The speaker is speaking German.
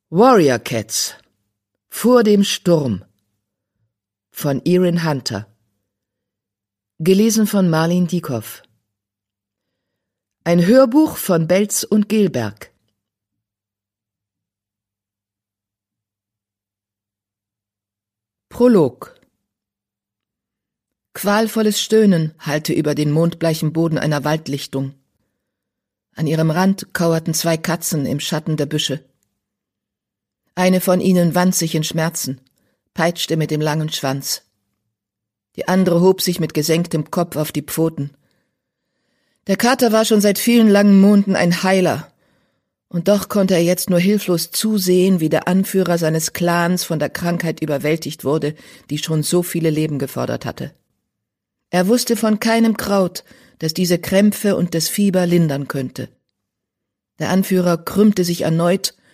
Warrior Cats vor dem Sturm von Erin Hunter. Gelesen von Marlene Dieckhoff. Ein Hörbuch von Belz und Gelberg. Prolog. Qualvolles Stöhnen hallte über den mondbleichen Boden einer Waldlichtung. An ihrem Rand kauerten 2 Katzen im Schatten der Büsche. Eine von ihnen wand sich in Schmerzen, peitschte mit dem langen Schwanz. Die andere hob sich mit gesenktem Kopf auf die Pfoten. Der Kater war schon seit vielen langen Monden ein Heiler, und doch konnte er jetzt nur hilflos zusehen, wie der Anführer seines Clans von der Krankheit überwältigt wurde, die schon so viele Leben gefordert hatte. Er wusste von keinem Kraut, das diese Krämpfe und das Fieber lindern könnte. Der Anführer krümmte sich erneut